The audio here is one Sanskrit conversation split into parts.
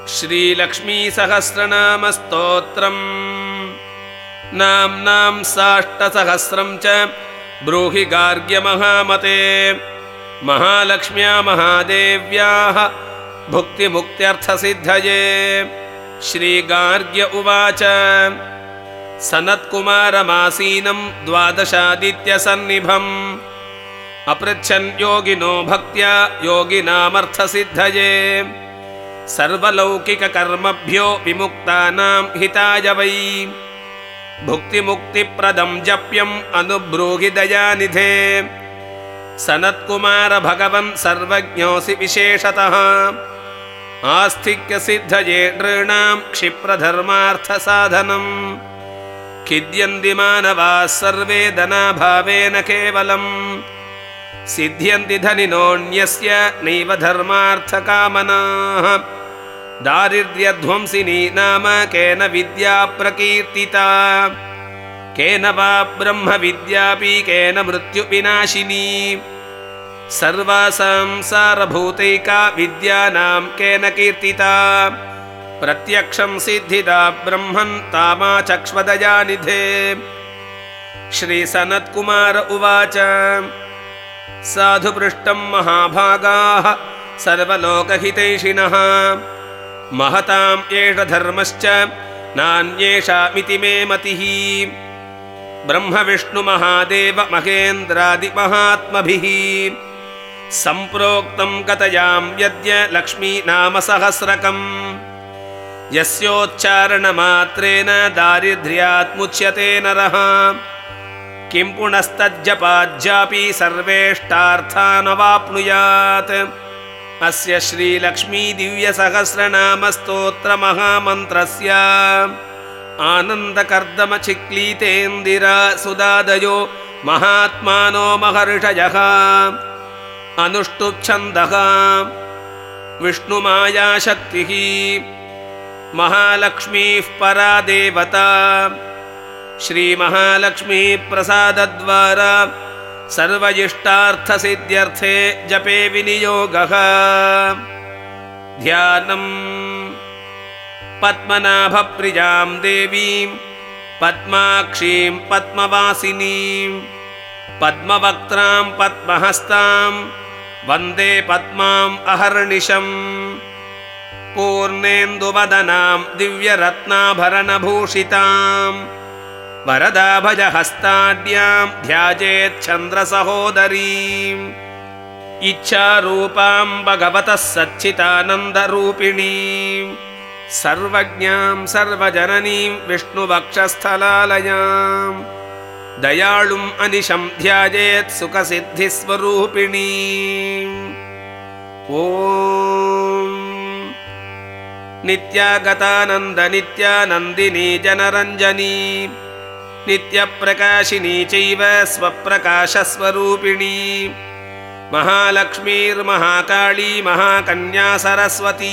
श्रीलक्ष्मीसहस्रनामस्तोत्रम् नाम्नां साष्टसहस्रं च ब्रूहि गार्ग्यमहामते। महालक्ष्म्या महादेव्याः भुक्तिमुक्त्यर्थसिद्धये। श्रीगार्ग्य उवाच सनत्कुमारमासीनं द्वादशादित्यसन्निभम् अपृच्छन् योगिनो भक्त्या योगिनामर्थसिद्धये। सर्वलौकिककर्मभ्यो विमुक्तानां हिताय वै भुक्तिमुक्तिप्रदं जप्यम् अनुब्रूहि दयानिधे। सनत्कुमार भगवन् सर्वज्ञोऽसि विशेषतः आस्तिक्यसिद्धये नॄणां क्षिप्रधर्मार्थसाधनम्। खिद्यन्ति मानवाः सर्वे धनाभावेन केवलम् सिद्ध्यन्ति धनिनोऽन्यस्य नैव धर्मार्थकामनाः। दारिद्र्यध्वंसिनी नाम केन विद्या प्रकीर्तिता केन वा ब्रह्मविद्यापि केन मृत्युविनाशिनी। सर्वसंसारभूतैका विद्यानां केन कीर्तिता प्रत्यक्षं सिद्धिदा ब्रह्मन् तामाचक्ष्वदयानिधे। श्रीसनत्कुमार उवाच साधुपृष्टं महाभागाः सर्वलोकहितैषिणः महतां एष धर्मश्च नान्येषामिति मे मतिः। ब्रह्मविष्णुमहादेव महेन्द्रादिमहात्मभिः सम्प्रोक्तं कथयां यद्य लक्ष्मीनामसहस्रकम् यस्योच्चारणमात्रेण दारिद्र्यात् मुच्यते नरः। किं पुनस्तज्जपाज्जापि सर्वेष्टार्थानवाप्नुयात्। अस्य श्रीलक्ष्मी दिव्यसहस्रनामस्तोत्रमहामन्त्रस्य आनन्दकर्दमचिक्लीतेन्दिरा सुदादयो महात्मानो महर्षयः अनुष्टुप्छन्दः। विष्णुमायाशक्तिः महालक्ष्मीः परा देवता। श्रीमहालक्ष्मी प्रसादद्वारा सर्वइष्टार्थसिद्ध्यर्थे जपे विनियोगः। ध्यानम् पद्मनाभप्रियां देवीं पद्माक्षीं पद्मवासिनीं पद्मवक्त्रां पद्महस्तां वन्दे पद्माम् अहर्निशम्। पूर्णेन्दुवदनां दिव्यरत्नाभरणभूषितां वरदाभजहस्ताढ्यां ध्यायेच्छन्द्रसहोदरीम्। इच्छारूपां भगवतः सच्चिदानन्दरूपिणीं सर्वज्ञां सर्वजननीं विष्णुवक्षस्थलालयां दयाळुम् अनिशं ध्यायेत् सुखसिद्धिस्वरूपिणीम्। ॐ नित्यागतानन्द नित्यानन्दिनी जनरञ्जनी नित्यप्रकाशिनी चैव स्वप्रकाशस्वरूपिणी महालक्ष्मीर्महाकाली महाकन्या सरस्वती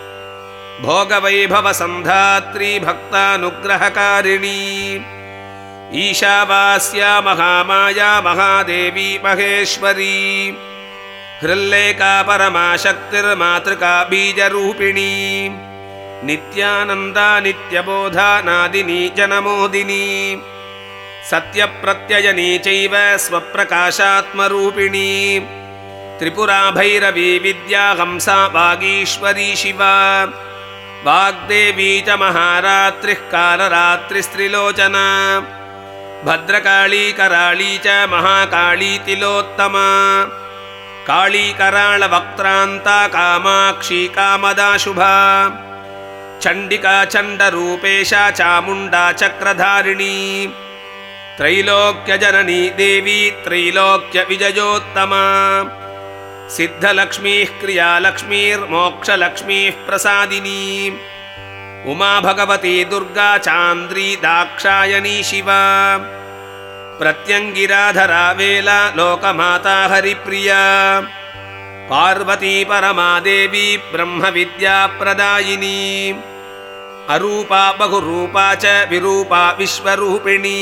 भोगवैभवसन्धात्री भक्तानुग्रहकारिणी ईशावास्या महामाया महादेवी महेश्वरी हृल्लेखा परमाशक्तिर्मातृका बीजरूपिणी नित्यानन्दा नित्यबोधा नादिनी जनमोदिनी सत्यप्रत्ययनी चैव स्वप्रकाशात्मरूपिणी त्रिपुरा भैरवी विद्या हंसा वागीश्वरी शिवा वाग्देवी च महारात्रिः कालरात्रिस्त्रिलोचना भद्रकाली कराळी च महाकाली तिलोत्तमा काली कराळवक्त्रान्ता कामाक्षी कामदा शुभा चण्डिका चण्डरूपेशा चामुण्डा चक्रधारिणी त्रैलोक्यजननी देवी त्रैलोक्यविजयोत्तमा सिद्धलक्ष्मीः क्रियालक्ष्मीर्मोक्षलक्ष्मीः प्रसादिनी उमा भगवती दुर्गा चान्द्री दाक्षायणी शिवा प्रत्यङ्गिराधरा वेला लोकमाता हरिप्रिया पार्वती परमादेवी ब्रह्मविद्याप्रदायिनी अरूपा बहुरूपा च विरूपा विश्वरूपिणी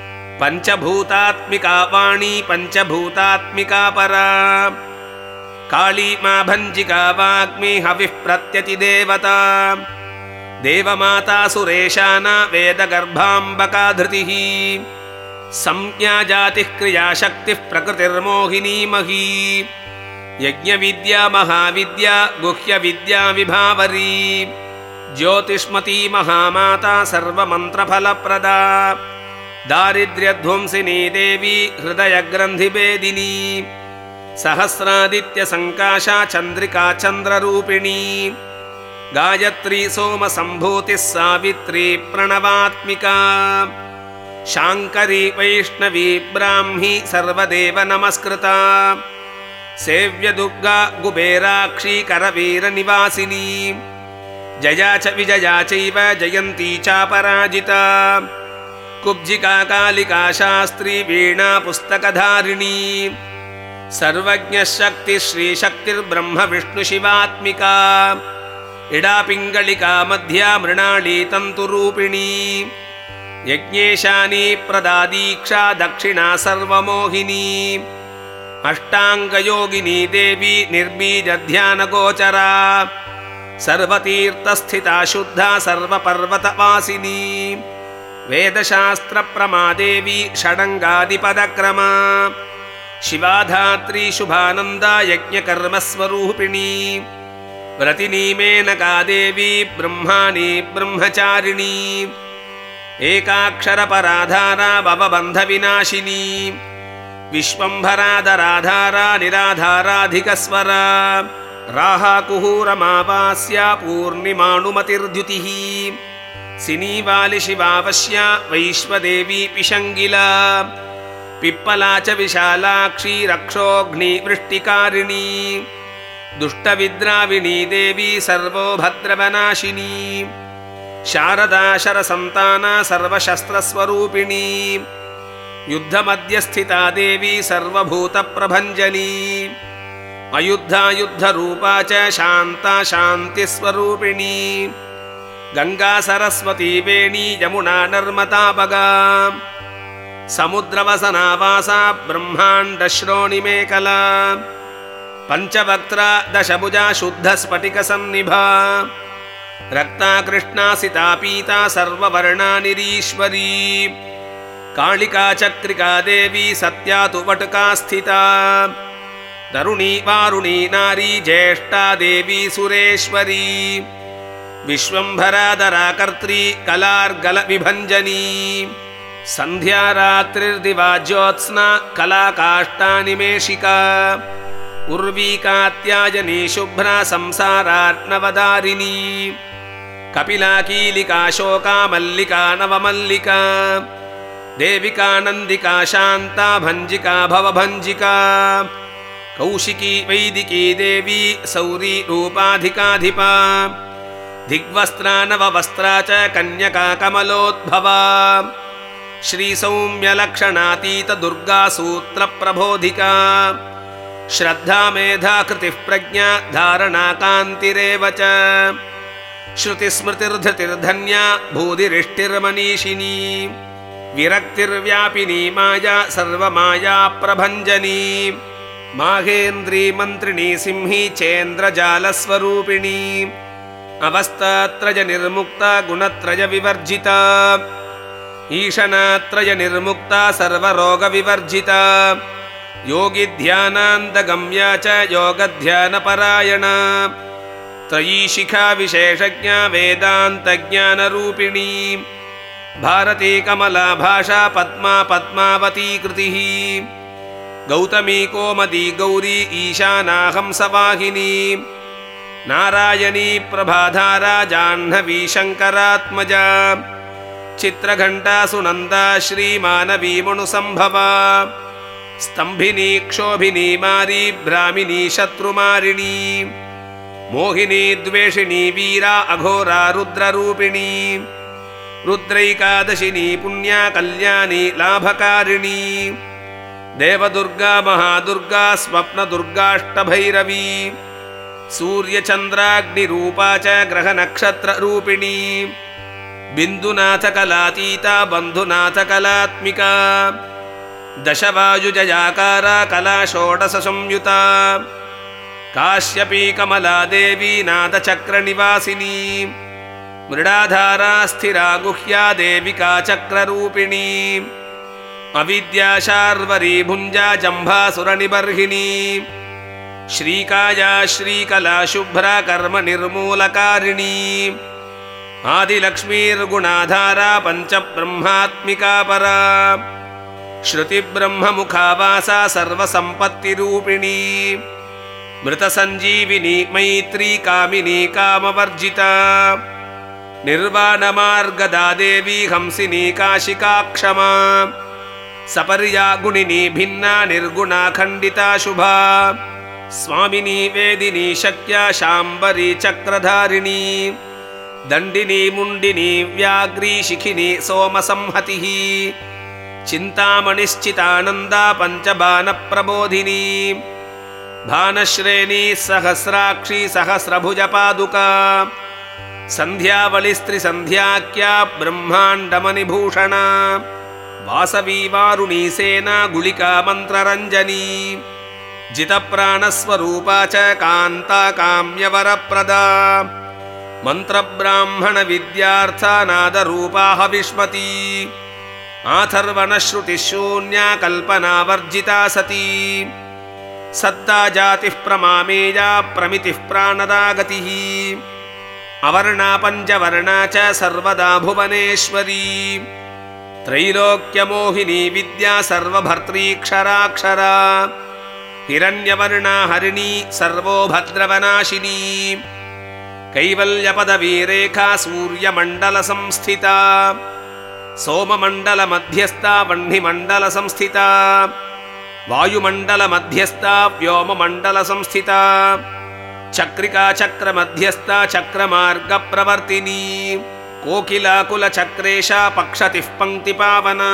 पंचभूतात्मिका वाणी पंचभूतात्मिका परा काली मा भञ्जिका वाग्मी हविः प्रत्यतिदेवता देवमाता सुरेशाना वेदगर्भाम्बका धृतिः संज्ञा जातिः क्रियाशक्तिः प्रकृतिर्मोहिनी मही यज्ञविद्या महाविद्या गुह्यविद्या विभावरी ज्योतिष्मती महामाता सर्वमन्त्रफलप्रदा दारिद्र्यध्वंसिनी देवी हृदयग्रन्थिभेदिनी सहस्रादित्यसङ्काशा चन्द्रिका चन्द्ररूपिणी गायत्री सोमसम्भूतिः सावित्री प्रणवात्मिका शाङ्करी वैष्णवी ब्राह्मी सर्वदेव नमस्कृता सेव्यदुर्गा कुबेराक्षी करवीरनिवासिनी जया च विजया चैव जयन्ती चापराजिता कुब्जिका कालिका शास्त्री वीणा पुस्तकधारिणी सर्वज्ञशक्ति श्रीशक्तिर्ब्रह्म विष्णुशिवात्मिका इडा पिङ्गलिका मध्या मृणाली तन्तुरूपिणी यज्ञेशानी प्रदा दीक्षा दक्षिणा सर्वमोहिनी अष्टाङ्गयोगिनी देवी निर्बीजध्यानगोचरा सर्वतीर्थस्थिता शुद्धा सर्वपर्वतवासिनी वेदशास्त्रप्रमादेवी षडङ्गादिपदक्रमा शिवाधात्री शुभानन्दा यज्ञकर्मस्वरूपिणी व्रतिनी मेनका देवी ब्रह्माणी ब्रह्मचारिणी एकाक्षरपराधारा भवबन्धविनाशिनी विश्वम्भराधराधारा निराधाराधिकस्वरा राहाकुहूरमावास्या पूर्णिमानुमतिर्द्युतिः सिनीवालिशिवावश्या वैश्वदेवी पिशङ्गिला पिप्पला च विशालाक्षी रक्षोऽग्निवृष्टिकारिणी दुष्टविद्राविणी देवी सर्वोभद्रवनाशिनी शारदा शरसन्ताना सर्वशस्त्रस्वरूपिणी युद्धमध्यस्थिता देवी सर्वभूतप्रभञ्जनी अयुद्धा युद्धरूपा च शान्ता शान्तिस्वरूपिणी गंगा सरस्वती वेणी यमुना नर्मदापगा समुद्रवसनावासा ब्रह्माण्डश्रोणिमेखला पंचवक्त्रा दशभुजा शुद्धस्फटिकसन्निभा रक्ता कृष्णासिता पीता सर्ववर्णानिरीश्वरी कालिका चक्रिका देवी सत्या तु वटुका स्थिता तरुणी वारुणी नारी ज्येष्ठा देवी सुरेश्वरी विश्वम्भराधरा कर्त्री कलार्गलविभञ्जनी संध्या रात्रिर्दिवा ज्योत्स्ना कलाकाष्ठानिमेषिका उर्वीकात्यायनी शुभ्रा संसारार्णवदारिणी कपिला कीलिका शोका मल्लिका नवमल्लिका देविका नन्दिका शान्ता भञ्जिका भवभञ्जिका कौशिकी वैदिकी देवी सौरी रूपाधिकाधिपा दिग्वस्त्रा नववस्त्रा च कन्यका कमलोद्भवा श्रीसौम्यलक्षणातीत दुर्गा सूत्रप्रबोधिका श्रद्धा मेधा कृतिः प्रज्ञा धारणा कान्तिरेव च श्रुतिस्मृतिर्धृतिर्धन्या भूधिरिष्टिर्मनीषिणी विरक्तिर्व्यापिनी माया सर्वमाया प्रभञ्जनी माहेन्द्री मन्त्रिणी सिंही चेन्द्रजालस्वरूपिणी अवस्थात्रय निर्मुक्ता गुणत्रय विवर्जिता ईशनात्रय निर्मुक्ता सर्वरोगविवर्जिता योगी ध्यानान्तगम्या च योगध्यानपरायणा त्रयी शिखा विशेषज्ञा वेदान्तज्ञानरूपिणी भारती कमला भाषा पद्मा पद्मावती कृतिः गौतमी कोमदी गौरी ईशाना हंसवाहिनी नारायणी प्रभाधारा जाह्नवी शङ्करात्मजा चित्रघण्टा सुनन्दा श्रीमानवी मनुसम्भवा स्तम्भिनी क्षोभिनी मारी भ्रामिनी शत्रुमारिणी मोहिनी द्वेषिणी वीरा अघोरा रुद्ररूपिणी रुद्रैकादशिनी पुण्या कल्याणी लाभकारिणी देवदुर्गा महादुर्गा स्वप्नदुर्गाष्टभैरवी सूर्यचन्द्राग्निरूपा च ग्रहनक्षत्ररूपिणी बिन्दुनाथकलातीता बन्धुनाथकलात्मिका दशवायुजयाकारा कला षोडशसंयुता काश्यपी कमला देवी नादचक्रनिवासिनी मृडाधारा स्थिरा गुह्या देविका चक्ररूपिणी अविद्या शार्वरी भुञ्जा जम्भासुरनिबर्हिणी श्रीकाया श्रीकला शुभ्रा कर्म निर्मूलकारिणी आदिलक्ष्मीर्गुणाधारा पञ्चब्रह्मात्मिका परा श्रुतिब्रह्ममुखावासा सर्वसम्पत्तिरूपिणी मृतसञ्जीविनी मैत्री कामिनी कामवर्जिता निर्वाणमार्गदा देवी हंसिनी काशिका क्षमा सपर्या गुणिनी भिन्ना निर्गुणा खण्डिता शुभा स्वामिनी वेदिनी शक्या शाम्बरी चक्रधारिणी दण्डिनी मुण्डिनी व्याघ्री शिखिनी सोमसंहतिः चिन्तामणिश्चितानन्दा पञ्चबाणप्रबोधिनी भानश्रेणी सहस्राक्षी सहस्रभुजपादुका सन्ध्यावलिस्त्रिसन्ध्याख्या ब्रह्माण्डमणिभूषणा वासवी वारुणी सेना गुलिका मन्त्ररञ्जनी जितप्राणस्वरूपा च कान्ता काम्यवरप्रदा मन्त्रब्राह्मणविद्यार्थानादरूपा हविष्मती आथर्वणश्रुतिशून्या कल्पनावर्जिता सती सत्ता जातिः प्रमामेया प्रमितिः प्राणदा गतिः अवर्णा पञ्चवर्णा च सर्वदा भुवनेश्वरी त्रैलोक्यमोहिनी विद्या सर्वभर्त्रीक्षराक्षरा हिरण्यवर्णा हरिणी सर्वोभद्रवनाशिनी कैवल्यपदवीरेखा सूर्यमण्डलसंस्थिता सोममण्डलमध्यस्था वह्निमण्डलसंस्थिता वायुमण्डलमध्यस्था व्योममण्डलसंस्थिता चक्रिका चक्रमध्यस्था चक्रमार्गप्रवर्तिनी कोकिलाकुलचक्रेशा पक्षतिः पङ्क्तिपावना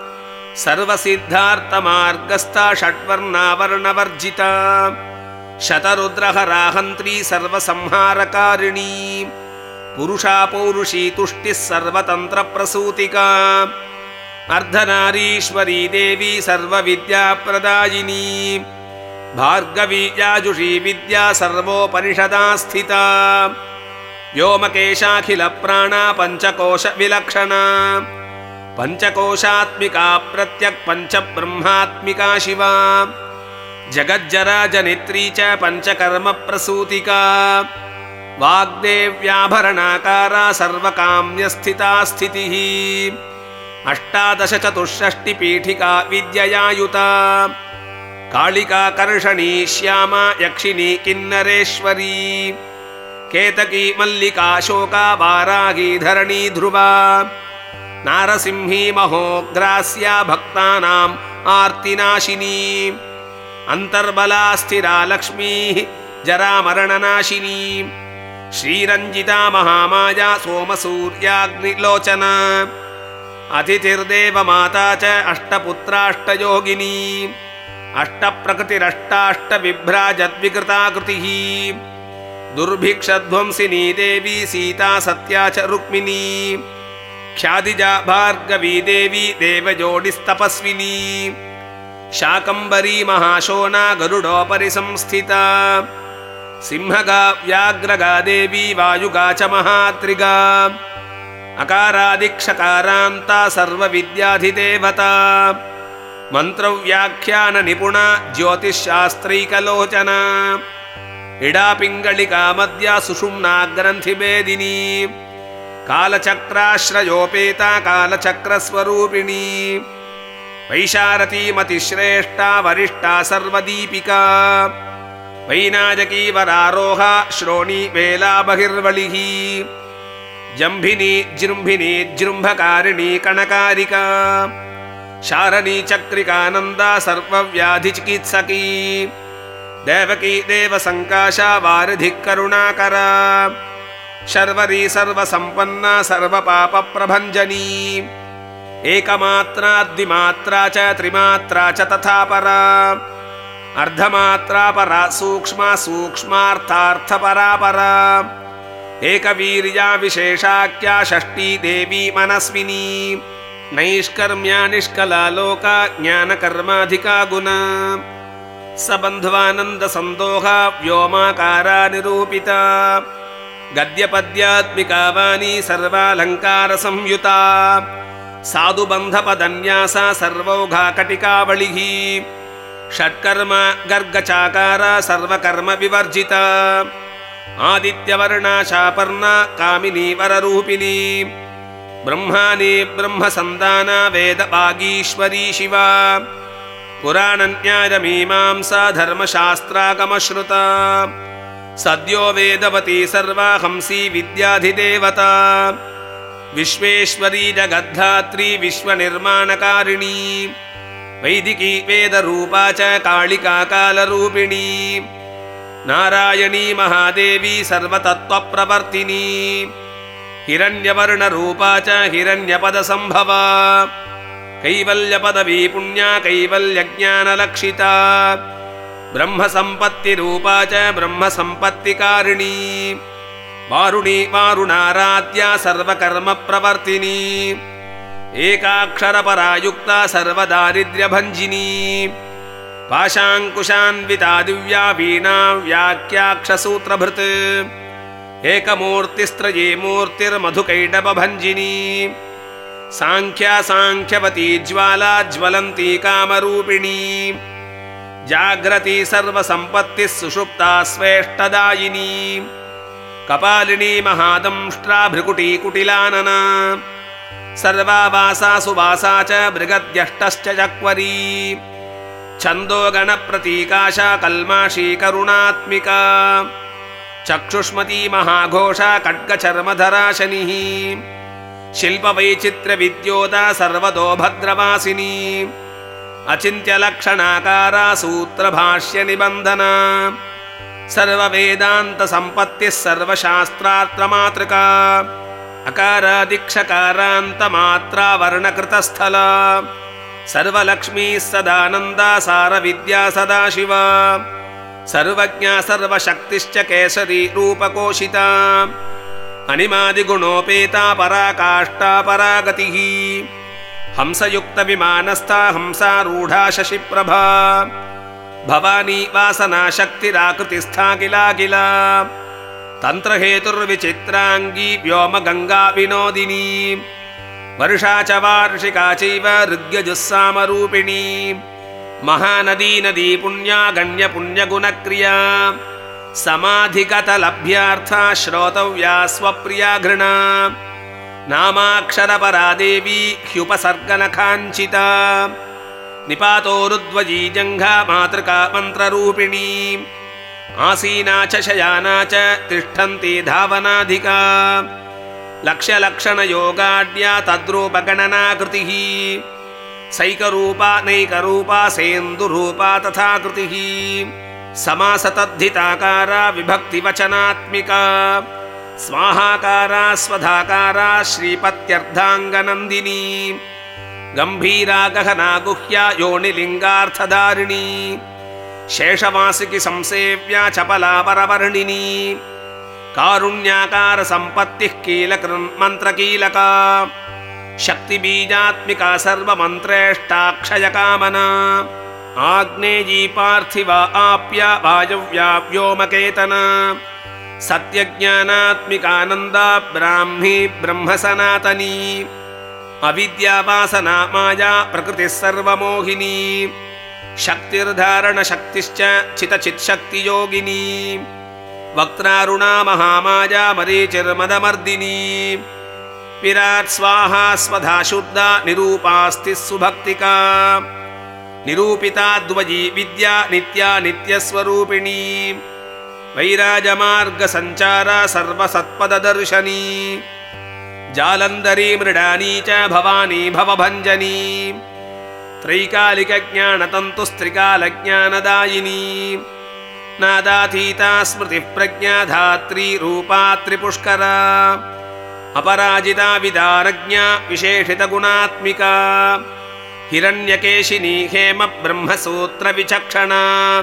सर्वसिद्धार्थमार्गस्था षड्वर्णावर्णवर्जिता शतरुद्रहराहन्त्री सर्वसंहारकारिणी पुरुषा पौरुषी तुष्टिः सर्वतन्त्रप्रसूतिका अर्धनारीश्वरी देवी सर्वविद्याप्रदायिनी भार्गवी याजुषी विद्या सर्वोपनिषदा स्थिता व्योमकेशाखिलप्राणा पञ्चकोशविलक्षणा पञ्चकोशात्मिका प्रत्यक् पञ्चब्रह्मात्मिका शिवा जगज्जराजनित्री च पञ्चकर्मप्रसूतिका वाग्देव्याभरणाकारा सर्वकाम्यस्थिता स्थितिः अष्टादशचतुष्षष्टिपीठिका विद्ययायुता कालिका कर्षणी श्यामा यक्षिणी किन्नरेश्वरी केतकी मल्लिका शोका वाराही धरणी ध्रुवा नारसिंही महोग्रास्या भक्तानाम् आर्तिनाशिनी अंतर्बला स्थिरा लक्ष्मीः जरामरणनाशिनी श्रीरञ्जिता महामाया सोमसूर्याग्निलोचना अतिथिर्देवमाता च अष्टपुत्राष्टयोगिनी अष्टप्रकृतिरष्टाष्टविभ्राजद्विकृताकृतिः दुर्भिक्षध्वंसिनी देवी सीता सत्या च रुक्मिणी ख्यादिजा भार्गवी देवी देवजोडिस्तपस्विनी शाकम्भरी महाशोना गरुडोपरि संस्थिता सिंहगा व्याघ्रगा देवी वायुगा च महात्रिगा अकारादिक्षकारान्ता सर्वविद्याधिदेवता मंत्रव्याख्यान निपुणा ज्योतिषशास्त्रैकलोचना इडापिंगलिका मध्या सुषुम्ना ग्रंथिभेदिनी कालचक्राश्रयोपेता कालचक्रस्वरूपिणी वैशारथी मतिश्रेष्ठा वरिष्ठा सर्वदीपिका वैनायकी वरारोहा श्रोणी वेला बहिर्वलिः जम्भिनी जृम्भिनी जृम्भकारिणी कणकारिका शारणी चक्रिकानंदा सर्वव्याधिचिकित्सकी देवकी देवसंकाशा वारिधिः करुणाकरा शर्वरी सर्वसंपन्ना सर्वपापप्रभञ्जनी एकमात्रा द्विमात्रा च त्रिमात्रा च तथा परा अर्धमात्रा परा सूक्ष्मा सूक्ष्मार्थार्थपरा परा एकवीर्या विशेषाख्या षष्ठी देवी मनस्विनी नैष्कर्म्या निष्कला लोका ज्ञानकर्माधिका गुणा सबन्ध्वानन्द सन्दोह व्योमाकारा निरूपिता गद्यपद्यात्मिका वाणी सर्वालङ्कार संयुता साधुबन्धपदन्यासा सर्वौघा कटिकावलिः षट्कर्म गर्गचाकारा सर्वकर्म विवर्जिता आदित्यवर्णा शापर्णा कामिनी वररूपिणी ब्रह्माणि ब्रह्मसन्ताना वेदवागीश्वरी शिवा पुराणन्यायमीमांसा धर्मशास्त्रागमश्रुता सद्यो वेदवती सर्वा हंसी विद्याधिदेवता विश्वेश्वरी जगद्धात्री विश्वनिर्माणकारिणी वैदिकी वेदरूपा च कालिका कालरूपिणी नारायणी महादेवी सर्वतत्त्वप्रवर्तिनी हिरण्यवर्णरूपा च हिरण्यपदसम्भवा कैवल्यपदवी पुण्या कैवल्यज्ञानलक्षिता ब्रह्मसम्पत्तिरूपा च ब्रह्मसम्पत्तिकारिणी वारुणी वारुणाराध्या सर्वकर्मप्रवर्तिनी एकाक्षरपरायुक्ता सर्वदारिद्र्यभञ्जिनी पाशाङ्कुशान्विता दिव्या वीणा व्याख्याक्षसूत्रभृत् एकमूर्तिस्त्रये मूर्तिर्मधुकैटभञ्जिनी साङ्ख्या साङ्ख्यवती ज्वाला ज्वलन्ती कामरूपिणी जाग्रती सर्वसम्पत्तिः सुषुप्ता स्वेष्टदायिनी कपालिनी महादंष्ट्रा भृकुटी कुटिलानना सर्वावासा सुवासा च मृगद्यष्टश्च चक्वरी छन्दोगणप्रतीकाशा कल्माशी करुणात्मिका चक्षुष्मती महाघोषा खड्गचर्मधरा शनिः शिल्पवैचित्र्यविद्योता सर्वतो भद्रवासिनी अचिन्त्यलक्षणाकारा सूत्रभाष्यनिबन्धना सर्ववेदान्तसम्पत्तिः सर्वशास्त्रार्थमातृका अकारादिक्षकारान्तमात्रा वर्णकृतस्थला सर्वलक्ष्मीः सदानन्दा सारविद्या सदाशिवा सर्वज्ञा सर्वशक्तिश्च केसरी रूपकोशिता अनिमादिगुणोपेता पराकाष्ठा परागतिः हंसयुक्तविमानस्था हंसारूढा शशिप्रभा भवानी वासनाशक्तिराकृतिस्था किला तन्त्रहेतुर्विचित्राङ्गी व्योमगङ्गा विनोदिनी वर्षा च वार्षिका चैव ऋग्यजुस्सामरूपिणी महानदी नदी पुण्या गण्यपुण्यगुणक्रिया समाधिगतलभ्यार्था श्रोतव्या स्वप्रिया घृणा नामाक्षरपरा देवी ह्युपसर्गनखाञ्चिता निपातोरुद्वयी जङ्घा मातृका मन्त्ररूपिणी आसीना च शयाना च तिष्ठन्ती धावनाधिका लक्ष्यलक्षणयोगाढ्या तद्रूपगणनाकृतिः सैकरूपा नैकरूपा सेन्दुरूपा तथा कृतिः समासतद्धिताकारा विभक्तिवचनात्मिका स्वाहाकारा स्वधाकारा श्रीपत्यर्धाङ्गनन्दिनी गम्भीरा गहना गुह्या योनिलिङ्गार्थधारिणी शेषवासिकी संसेव्या चपला परवर्णिनी कारुण्याकार संपत्तिः कीलकृन्मन्त्रकीलका शक्तिबीजात्मिका सर्वमन्त्रेष्टाक्षयकामना आग्नेयी पार्थिवा आप्या वायव्या व्योमकेतना सत्यज्ञानात्मिकानन्दा ब्राह्मी ब्रह्मसनातनी अविद्यावासना माया प्रकृतिः सर्वमोहिनी शक्तिर्धारणशक्तिश्च चितचित्शक्तियोगिनी वक्त्रारुणा महामाया मरीचिर्मदमर्दिनी विराट् स्वाहा स्वधा शुद्धा निरूपास्ति सुभक्तिका निरूपिता द्वयी विद्या नित्या नित्यस्वरूपिणी वैराजमार्गसञ्चारा सर्वसत्पददर्शनी जालन्धरी मृडानी च भवानी भवभञ्जनी त्रैकालिकज्ञानतन्तुस्त्रिकालज्ञानदायिनी नादातीता स्मृतिप्रज्ञा धात्री रूपा त्रिपुष्करा अपराजिता विदारज्ञा विशेषितगुणात्मिका हिरण्यकेशिनी हेम ब्रह्मसूत्रविचक्षणा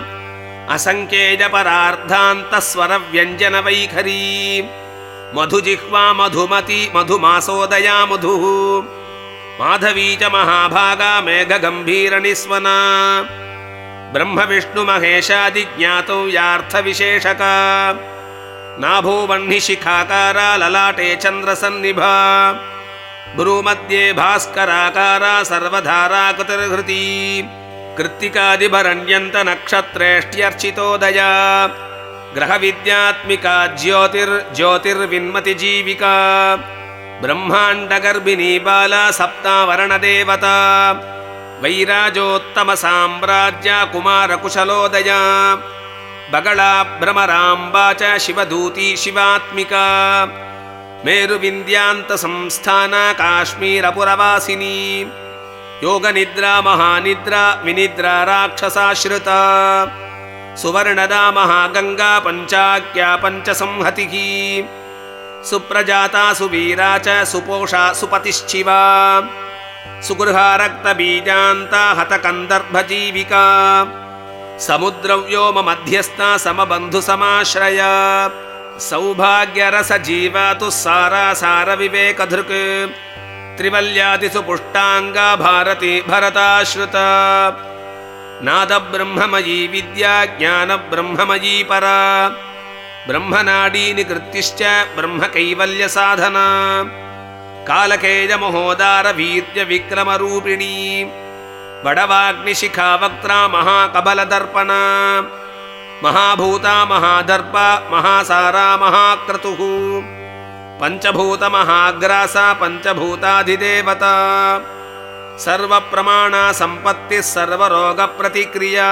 असङ्ख्येयपरार्धान्तस्वरव्यञ्जनवैखरी मधुजिह्वा मधुमती मधुमासोदया मधुः माधवी च महाभागा मेघगम्भीरनिस्वना ब्रह्म विष्णु महेशादि ज्ञातौ यार्थविशेषका नाभूवह्नि शिखाकारा ललाटे चन्द्रसन्निभा भ्रूमध्ये भास्कराकारा सर्वधारा कृतिर्हृती कृत्तिकादिभरण्यन्त नक्षत्रेष्ट्यर्चितोदया ग्रहविद्यात्मिका ज्योतिर्विन्मति जीविका ब्रह्माण्डगर्भिणी बाला सप्तावरणदेवता वैराजोत्तम साम्राज्य कुमारकुशलोदया बगला भ्रमराम्बा च शिवदूती शिवात्मिका मेरुविन्द्यान्त संस्थाना काश्मीरपुरवासिनी योगनिद्रा महानिद्रा विनिद्रा राक्षसाश्रिता सुवर्णदा महागंगा पंचाख्या पंचसंहतिः सुप्रजाता सुवीरा च सुपोषा सुपतिश्चिवा सुगृहा रक्तबीजान्ता हतकन्दर्भजीविका समुद्रव्योम मध्यस्था समबन्धुसमाश्रया सौभाग्यरसजीवातु सारासारविवेकधृक् त्रिवल्यादिषु पुष्टांगा भारती भरताश्रुता नादब्रह्ममयी विद्या ज्ञानब्रह्ममयी परा ब्रह्मनाडी निकृत्तिश्च ब्रह्मकैवल्यसाधना कालकेयमहोदार वीर्यविक्रमरूपिणी वडवाग्निशिखा वक्त्रा महाकबलदर्पणा महाभूता महादर्पा महासारा महाक्रतुः पंचभूतमहाग्रासा पंचभूताधिदेवता सर्वप्रमाणा संपत्तिः सर्वरोगप्रतिक्रिया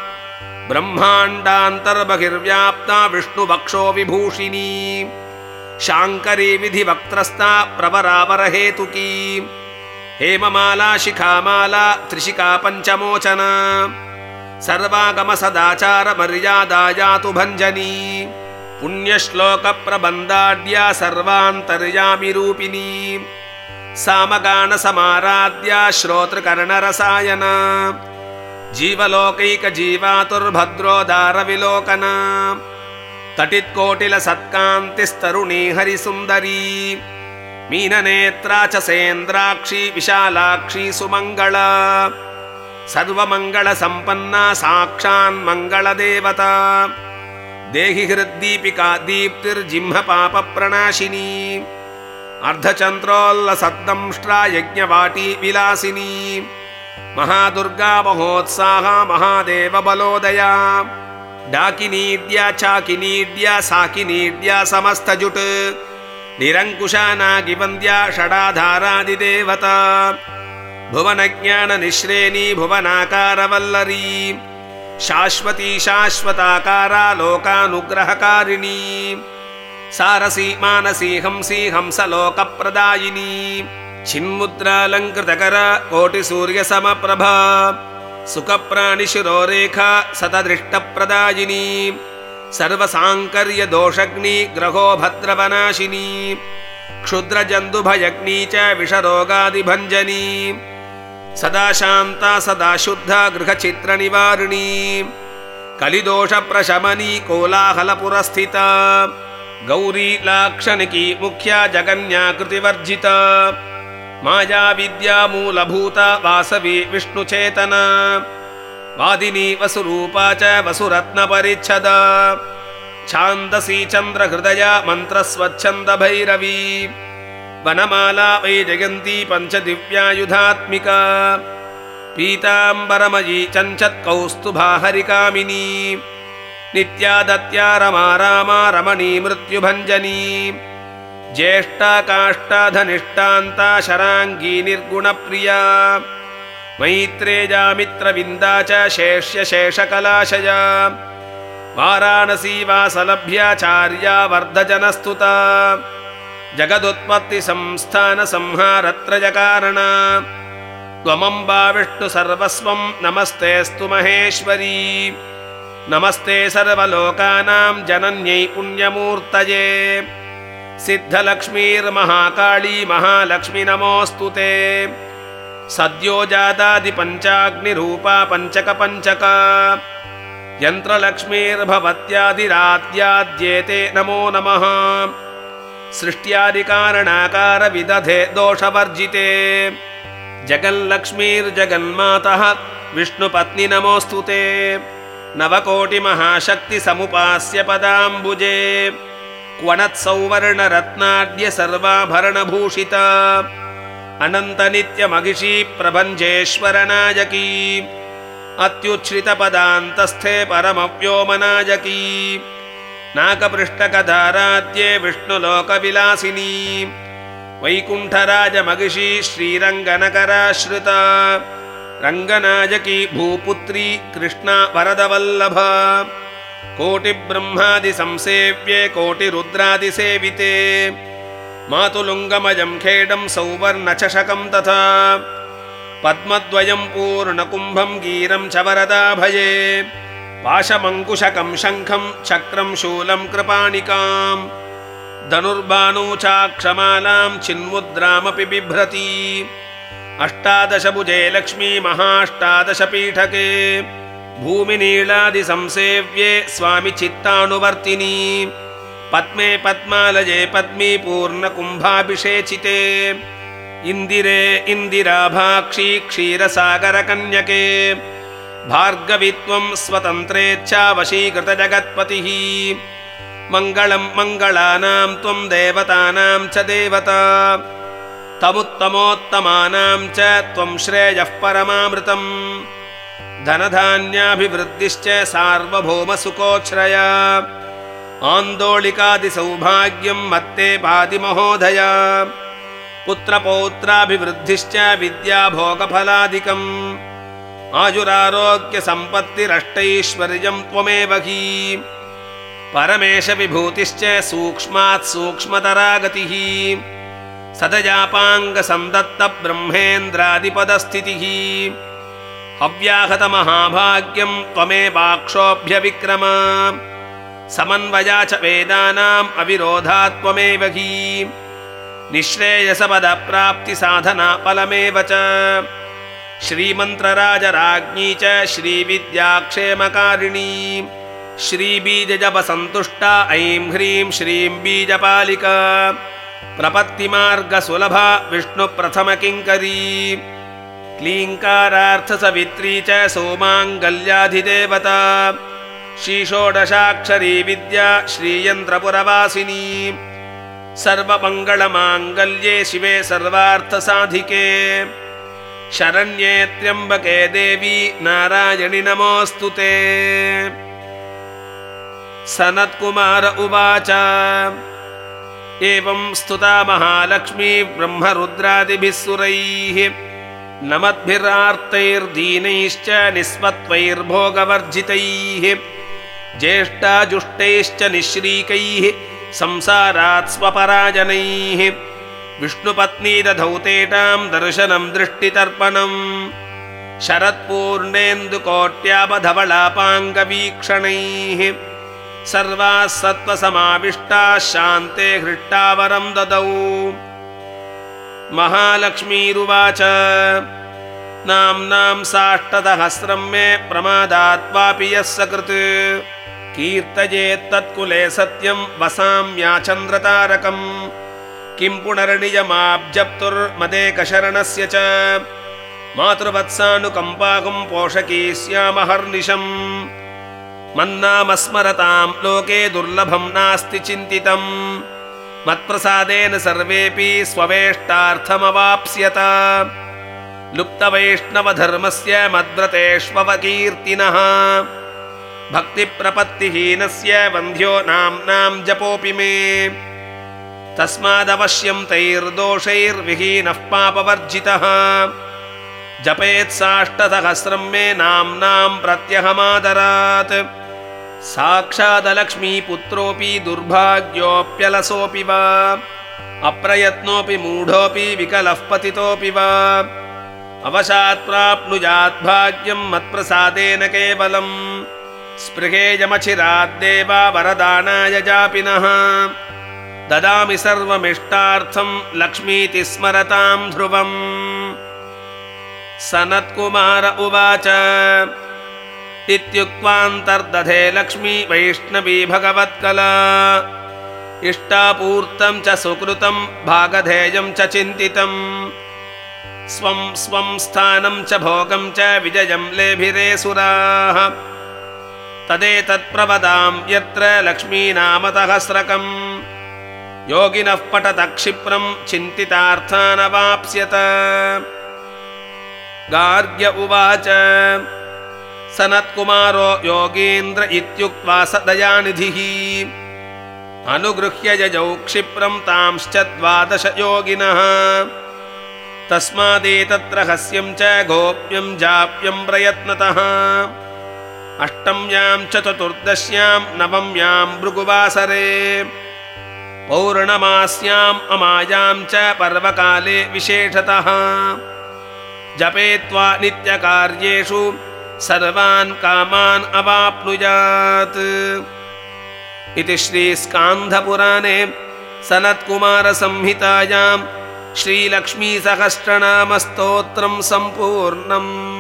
ब्रह्माण्डान्तर्बहिर्व्याप्ता विष्णुवक्षो विभूषिणी शाङ्करी विधिवक्त्रस्था प्रवरावरहेतुकी हेममाला शिखामाला त्रिशिका पञ्चमोचना सर्वागमसदाचार मर्यादायातु भञ्जनी पुण्यश्लोकप्रबन्धाढ्या सर्वान्तर्यामिरूपिणी सामगानसमाराध्या श्रोतृकर्णरसायना जीवलोकैकजीवातुर्भद्रोदारविलोकना तटित्कोटिलसत्कान्तिस्तरुणी हरिसुन्दरी मीननेत्रा च सेन्द्राक्षी विशालाक्षी सुमङ्गला सर्वमङ्गलसम्पन्ना साक्षान्मङ्गलदेवता देहि हृद्दीपिका दीप्तिर्जिह्मपापप्रणाशिनी अर्धचन्द्रोल्लसद्दंष्ट्रा यज्ञवाटी विलासिनी महादुर्गा महोत्साहा महादेवबलोदया डाकिनीड्या चाकिनीड्या साकिनीड्या समस्तजुट निरङ्कुशा नागिवन्द्या षडाधारादिदेवता भुवनज्ञाननिःश्रेणी भुवनाकारवल्लरी शाश्वती शाश्वताकारा लोकानुग्रहकारिणी सारसी मानसी हंसी हंसलोकप्रदायिनी छिन्मुद्रालङ्कृतकर कोटिसूर्यसमप्रभा सुखप्राणिशिरोरेखा सतदृष्टप्रदायिनी सर्वसाङ्कर्यदोषग्नि ग्रहो भद्रवनाशिनी क्षुद्रजन्तुभयग्नी च विषरोगादिभञ्जनी सदा शान्ता सदा शुद्धा गृहचित्रनिवारिणी कलिदोषप्रशमनी कोलाहलपुरस्थिता गौरी लाक्षणिकी मुख्या जगन्याकृतिवर्जिता माया विद्या मूलभूता वासवी विष्णुचेतना वादिनी वसुरूपा च वसुरत्नपरिच्छदा छान्दसी चन्द्रहृदया मन्त्रस्वच्छन्दभैरवी वनमाला वैजयन्ती पञ्चदिव्यायुधात्मिका पीताम्बरमयी चञ्चत्कौस्तुभा हरिकामिनी नित्या दत्या रमा रामा रमणी मृत्युभञ्जनी ज्येष्ठा काष्ठा धनिष्ठान्ता शराङ्गी निर्गुणप्रिया मैत्रेया मित्रविन्दा च शेष्य शेषकलाशया वाराणसी वासलभ्याचार्या वर्धजनस्तुता जगदुत्पत्तिसंस्थान संहारत्रयकारणा त्वमम्बा विष्णुसर्वस्वं नमस्तेऽस्तु महेश्वरी नमस्ते सर्वलोकानां जनन्यै पुण्यमूर्तये सिद्धलक्ष्मीर्महाकाली महालक्ष्मी नमोऽस्तु ते सद्यो जातादिपञ्चाग्निरूपा पञ्चकपञ्चका यन्त्रलक्ष्मीर्भवत्यादिराद्याद्येते नमो नमः सृष्ट्यादिकारणाकार विदधे दोषवर्जिते जगल्लक्ष्मीर्जगन्मातः विष्णुपत्नि नमोऽस्तुते नवकोटिमहाशक्तिसमुपास्य पदाम्बुजे क्वणत्सौवर्णरत्नाढ्य सर्वाभरणभूषिता अनन्तनित्यमहिषी प्रभञ्जेश्वरनायकी अत्युच्छ्रितपदान्तस्थे परमव्योमनायकी नाकपृष्ठकधाराध्ये विष्णुलोकविलासिनी वैकुण्ठराजमहिषी श्रीरङ्गनकराश्रिता रङ्गनायकी भूपुत्री कृष्णा वरदवल्लभा कोटिब्रह्मादिसंसेव्ये कोटिरुद्रादिसेविते मातुलुङ्गमयं खेडं सौवर्णचषकं तथा पद्मद्वयं पूर्णकुम्भं गीरं च वरदाभये पाशमङ्कुशकं शङ्खं चक्रं शूलं कृपाणिकां धनुर्बाणूचाक्षमालां चिन्मुद्रामपि बिभ्रति अष्टादशभुजे लक्ष्मी महाष्टादशपीठके भूमिनीलादिसंसेव्ये स्वामि चित्तानुवर्तिनी पद्मे पद्मालये पद्मी पूर्णकुम्भाभिषेचिते इन्दिरे इन्दिराभाक्षी क्षीरसागरकन्यके भार्गवित्वं स्वतन्त्रेच्छा वशीकृतजगत्पतिः मङ्गलं मङ्गलानां त्वं देवतानां च देवता तमुत्तमोत्तमानां च त्वं श्रेयः परमामृतम् धनधान्याभिवृद्धिश्च सार्वभौमसुकोच्छ्रया आन्दोलिकादिसौभाग्यं मत्ते भाति महोदया पुत्रपौत्राभिवृद्धिश्च विद्याभोगफलादिकम् आयुरारोग्यसम्पत्तिरष्टैश्वर्यं त्वमेव हि परमेशविभूतिश्च सूक्ष्मात् सूक्ष्मतरा गतिः सदजापाङ्गसन्दत्तब्रह्मेन्द्रादिपदस्थितिः अव्याहतमहाभाग्यं त्वमेवाक्षोभ्यविक्रम समन्वया च वेदानाम् अविरोधात् त्वमेव हि निःश्रेयसपदप्राप्तिसाधना फलमेव च श्रीमन्त्रराजराज्ञी च श्रीविद्याक्षेमकारिणी श्रीबीजजपसन्तुष्टा ऐं ह्रीं श्रीं बीजपालिका प्रपत्तिमार्गसुलभा विष्णुप्रथमकिङ्करी क्लीङ्कारार्थसवित्री च सोमाङ्गल्याधिदेवता श्रीषोडशाक्षरी विद्या श्रीयन्त्रपुरवासिनी सर्वमङ्गलमाङ्गल्ये शिवे सर्वार्थसाधिके शरण्ये त्र्यम्बके देवी नारायणि नमोऽस्तु ते। सनत्कुमार उवाच एवं स्तुता महालक्ष्मी ब्रह्मरुद्रादिभिः सुरैः नमद्भिरार्तैर्दीनैश्च निस्पत्वैर्भोगवर्जितैः ज्येष्ठाजुष्टैश्च निःश्रीकैः संसारात् स्वपराजनैः विष्णुपत्नी दधौ तेषां दर्शनं दृष्टितर्पणम् शरत्पूर्णेन्दुकोट्यापधवलापाङ्गवीक्षणैः सर्वाः सत्त्वसमाविष्टाः शान्ते हृष्टावरं ददौ। महालक्ष्मीरुवाच नाम्नां साष्टसहस्रं मे प्रमादात्वापि यः सकृत् कीर्तयेत्तत्कुले सत्यं वसाम्याचन्द्रतारकम् किं पुनर्नियमाब्जप्तुर्मदेकशरणस्य च मातृवत्सानुकम्पाकं पोषकी स्यामहर्निशम् मन्नामस्मरतां लोके दुर्लभं नास्ति चिन्तितम् मत्प्रसादेन सर्वेऽपि स्ववेष्टार्थमवाप्स्यत लुप्तवैष्णवधर्मस्य मद्व्रतेष्वकीर्तिनः भक्तिप्रपत्तिहीनस्य वन्ध्यो नाम्नां जपोऽपि मे तस्मादवश्यं तैर्दोषैर्विहीनः पापवर्जितः जपेत् साष्टसहस्रं मे नाम्नां प्रत्यहमादरात् साक्षादलक्ष्मीपुत्रोऽपि दुर्भाग्योऽप्यलसोऽपि वा अप्रयत्नोऽपि मूढोऽपि विकलः पतितोऽपि वा अवशात् प्राप्नुयात् भाग्यं मत्प्रसादेन केवलम् स्पृहेयमचिराद्देवा वरदानाय जापिनः ददामि सर्वमिष्टार्थं लक्ष्मीति स्मरतां ध्रुवम्। सनत्कुमार उवाच इत्युक्त्वान्तर्दधे लक्ष्मी वैष्णवी भगवत्कला इष्टापूर्तं च सुकृतं भागधेयं च चिन्तितम् स्वं स्वं स्थानं च भोगं च विजयं लेभिरे सुराः तदेतत्प्रवदां यत्र लक्ष्मीनामतहस्रकम् योगिनः पठत क्षिप्रं चिन्तितार्थानवाप्स्यत। गार्ग्य उवाच सनत्कुमारो योगीन्द्र इत्युक्त्वा स दयानिधिः अनुगृह्य यजौ क्षिप्रं तांश्च 12 योगिनः तस्मादेतत् रहस्यं च गोप्यं जाप्यं प्रयत्नतः अष्टम्यां च चतुर्दश्यां नवम्यां भृगुवासरे पौर्णमास्याम् अमायां च पर्वकाले विशेषतः जपेत्वा नित्यकार्येषु सर्वान् कामान् अवाप्नुयात् इति श्रीस्कान्धपुराणे सनत्कुमारसंहितायां श्रीलक्ष्मीसहस्रनामस्तोत्रं सम्पूर्णम्।